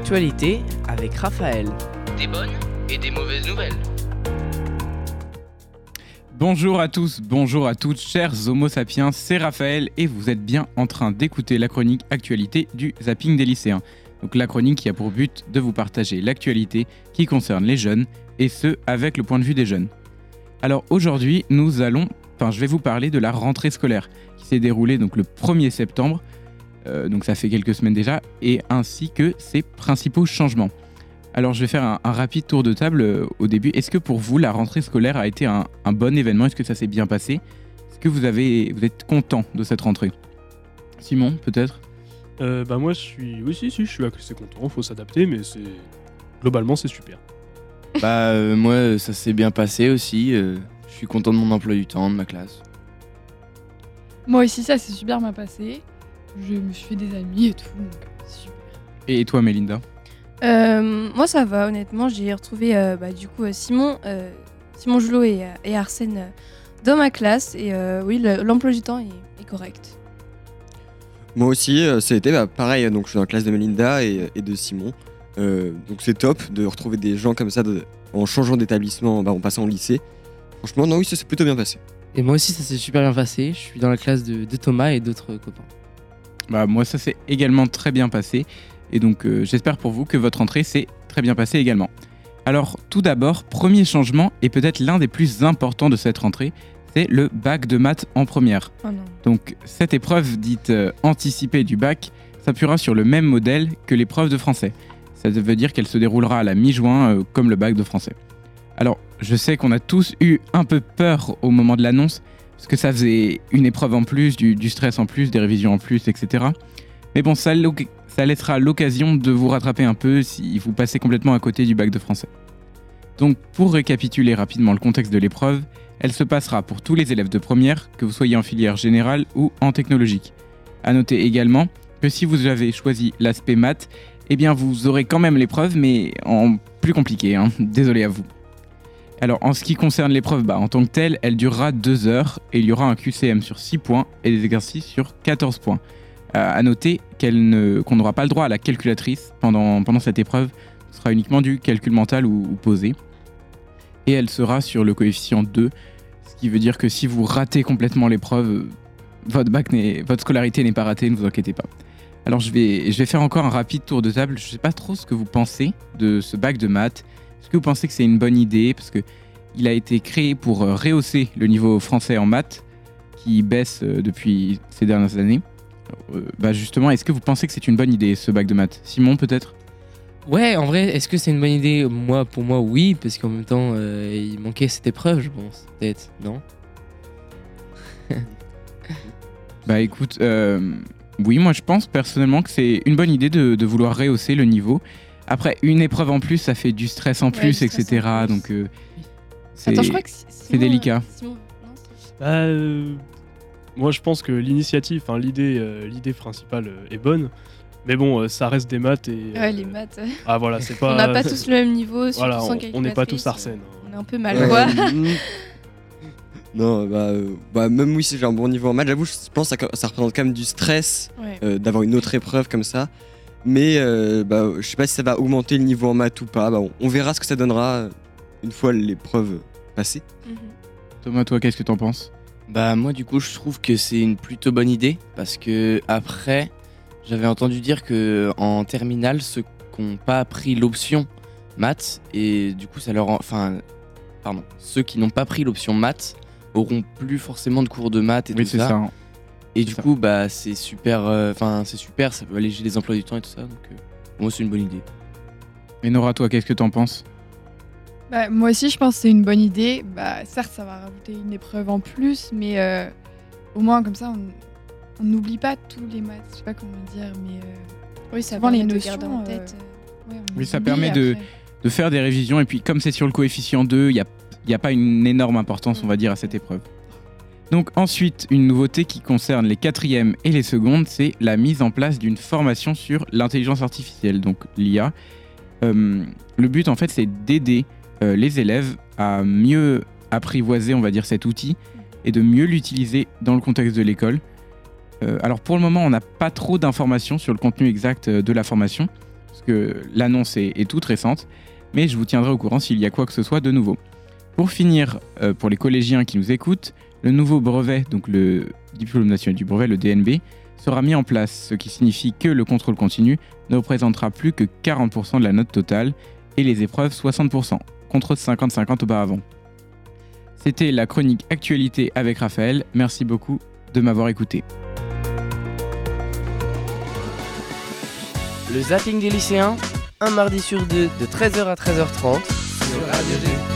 Actualité avec Raphaël. Des bonnes et des mauvaises nouvelles. Bonjour à tous, bonjour à toutes, chers Homo sapiens, c'est Raphaël et vous êtes bien en train d'écouter la chronique Actualité du Zapping des lycéens. Donc la chronique qui a pour but de vous partager l'actualité qui concerne les jeunes et ce avec le point de vue des jeunes. Alors aujourd'hui, je vais vous parler de la rentrée scolaire qui s'est déroulée donc le 1er septembre, donc ça fait quelques semaines déjà, et ainsi que ses principaux changements. Alors je vais faire un rapide tour de table au début. Est-ce que pour vous la rentrée scolaire a été un bon événement ? Est-ce que ça s'est bien passé ? Est-ce que vous êtes content de cette rentrée ? Simon, peut-être ? Moi je suis assez content, faut s'adapter, mais globalement c'est super. Moi ça s'est bien passé aussi, je suis content de mon emploi du temps, de ma classe. Moi aussi ça s'est super bien passé, je me suis fait des amis et tout, donc super. Et toi Mélinda ? Moi ça va, honnêtement, j'ai retrouvé Simon Joulot et Arsène dans ma classe et oui, l'emploi du temps est correct. Moi aussi, ça a été pareil, donc je suis dans la classe de Mélinda et de Simon. Donc c'est top de retrouver des gens comme ça en changeant d'établissement, en passant au lycée. Franchement, non, oui, ça s'est plutôt bien passé. Et moi aussi ça s'est super bien passé, je suis dans la classe de Thomas et d'autres copains. Moi ça s'est également très bien passé. Et donc j'espère pour vous que votre rentrée s'est très bien passée également. Alors tout d'abord, premier changement et peut-être l'un des plus importants de cette rentrée, c'est le bac de maths en première. Oh non. Donc cette épreuve dite anticipée du bac s'appuiera sur le même modèle que l'épreuve de français. Ça veut dire qu'elle se déroulera à la mi-juin comme le bac de français. Alors je sais qu'on a tous eu un peu peur au moment de l'annonce, parce que ça faisait une épreuve en plus, du stress en plus, des révisions en plus, etc. Mais bon, ça laissera l'occasion de vous rattraper un peu si vous passez complètement à côté du bac de français. Donc pour récapituler rapidement le contexte de l'épreuve, elle se passera pour tous les élèves de première, que vous soyez en filière générale ou en technologique. A noter également que si vous avez choisi l'aspect maths, eh bien vous aurez quand même l'épreuve, mais en plus compliqué, désolé à vous. Alors en ce qui concerne l'épreuve, en tant que telle, elle durera 2 heures et il y aura un QCM sur 6 points et des exercices sur 14 points. À noter qu'on n'aura pas le droit à la calculatrice pendant cette épreuve. Ce sera uniquement du calcul mental ou posé. Et elle sera sur le coefficient 2, ce qui veut dire que si vous ratez complètement l'épreuve, votre scolarité n'est pas ratée, ne vous inquiétez pas. Alors je vais faire encore un rapide tour de table. Je ne sais pas trop ce que vous pensez de ce bac de maths. Est-ce que vous pensez que c'est une bonne idée ? Parce qu'il a été créé pour rehausser le niveau français en maths, qui baisse depuis ces dernières années. Justement, est-ce que vous pensez que c'est une bonne idée ce bac de maths ? Simon, peut-être ? Ouais, en vrai, est-ce que c'est une bonne idée ? Pour moi, oui, parce qu'en même temps, il manquait cette épreuve, je pense. Peut-être, non ? Écoute, oui, moi je pense personnellement que c'est une bonne idée de vouloir rehausser le niveau. Après, une épreuve en plus, ça fait du stress en plus, etc. En plus. Donc, Attends, je crois que c'est délicat. Moi je pense que l'idée principale est bonne, mais bon, ça reste des maths et... Ouais, les maths. Ah voilà, c'est pas... On n'a pas tous le même niveau, surtout voilà, sans calculatrice. on n'est pas tous Arsène. On est un peu mal, quoi. Non, même oui, si j'ai un bon niveau en maths, j'avoue, je pense que ça représente quand même du stress d'avoir une autre épreuve comme ça. Mais je sais pas si ça va augmenter le niveau en maths ou pas. On verra ce que ça donnera une fois l'épreuve passée. Thomas, toi, qu'est-ce que t'en penses ? Moi du coup je trouve que c'est une plutôt bonne idée, parce que après j'avais entendu dire que en terminale ceux qui n'ont pas pris l'option maths, et du coup ceux qui n'ont pas pris l'option maths auront plus forcément de cours de maths et oui, tout c'est ça. Et du coup c'est super, ça peut alléger les emplois du temps et tout ça, donc pour moi c'est une bonne idée. Et Nora, toi, qu'est-ce que t'en penses ? Moi aussi je pense que c'est une bonne idée. Certes ça va rajouter une épreuve en plus, mais au moins comme ça on n'oublie pas tous les maths. Je sais pas comment dire, mais oui, ça souvent permet les de notions garder en tête. Oui, ça permet de faire des révisions, et puis comme c'est sur le coefficient 2, il n'y a pas une énorme importance, on va dire, à cette épreuve. Donc ensuite, une nouveauté qui concerne les 4e et les secondes, c'est la mise en place d'une formation sur l'intelligence artificielle, donc l'IA. Le but en fait c'est d'aider les élèves à mieux apprivoiser, on va dire, cet outil et de mieux l'utiliser dans le contexte de l'école. Alors pour le moment, on n'a pas trop d'informations sur le contenu exact de la formation. parce que l'annonce est toute récente, mais je vous tiendrai au courant s'il y a quoi que ce soit de nouveau. Pour finir, pour les collégiens qui nous écoutent, le nouveau brevet, donc le diplôme national du brevet, le DNB, sera mis en place, ce qui signifie que le contrôle continu ne représentera plus que 40% de la note totale et les épreuves 60%, contre 50-50 auparavant. C'était la chronique Actualité avec Raphaël. Merci beaucoup de m'avoir écouté. Le zapping des lycéens, un mardi sur deux de 13h à 13h30 sur Radio G.